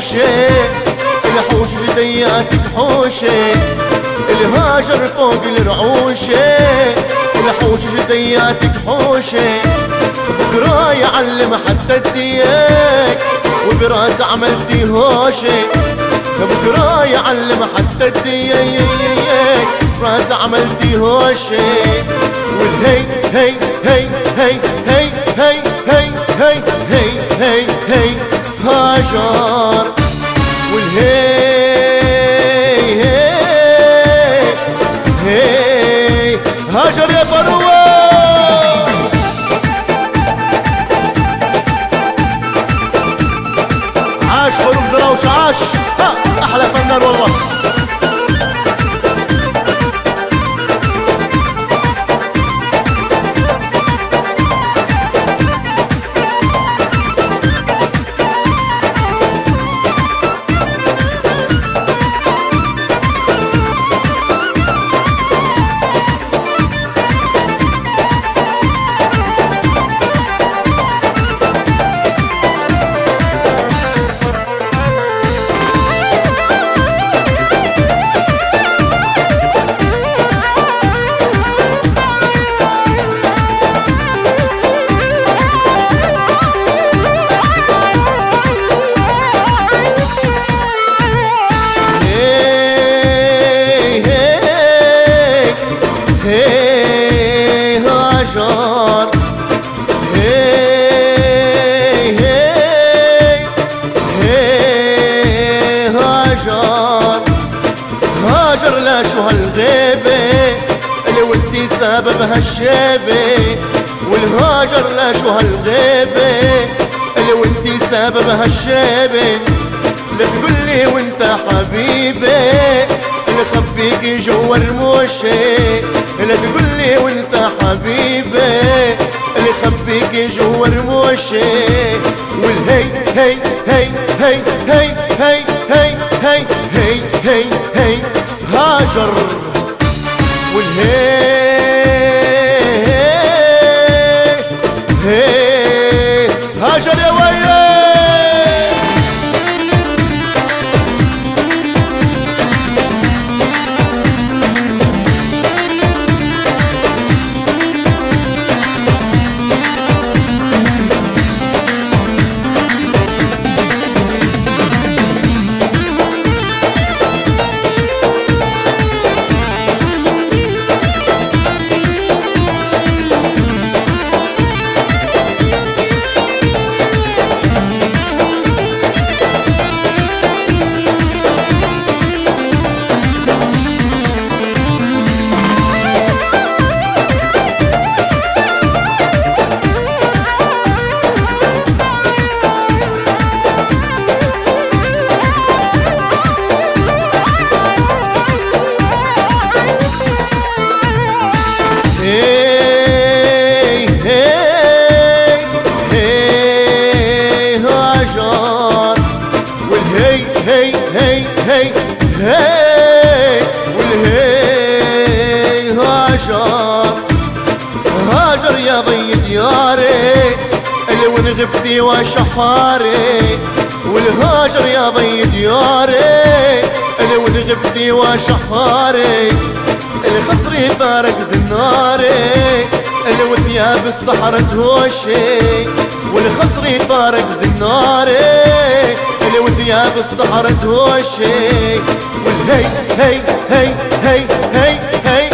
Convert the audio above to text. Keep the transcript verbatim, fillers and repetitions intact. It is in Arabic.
حوشي، الحوش لدياتك حوشي، الهاجر فوق الرعوشي، الحوش لدياتك حوشي، بكرة يعلم حتى الديك وبراس عملتي هوشي، بكرة يعلم حتى الديك براس عملتي هوشي. والهي هي هي هي هي هي هي هي هي هي هي هاجر، والهي هي هي هاجر يا فروة. عاش فاروق دراوش عاش، ها احلى فنان والله. هي هاجر هي هي هي هاجر، هاجر لا شو هالغيبة اللي ودي سبب هالشيبة، والهاجر لا شو هالغيبة اللي ودي سبب هالشيبة. لا تقولي وانت حبيبي اللي خبيكي جوا رموشي، لا تقولي وانت حبيبي اللي خبيكي جوا رموشي. والهي هي هي هي هي هي هي هي هي هي هي هاجر، والهي هي هاجر يا ويلي. هي هي هي هاجر، والهي هي هي هي هي والهي هاجر، هاجر يا ضي دياري اللي وين غبتي وشحاري، والهاجر يا ضي دياري اللي وين غبتي وشحاري، اللي خصري فارق زناري اللي وثياب الصحراء تهوشي، واللي خصري فارق زناري اللي وثياب الصحراء تهوشي. والهي هي هي هي هي هي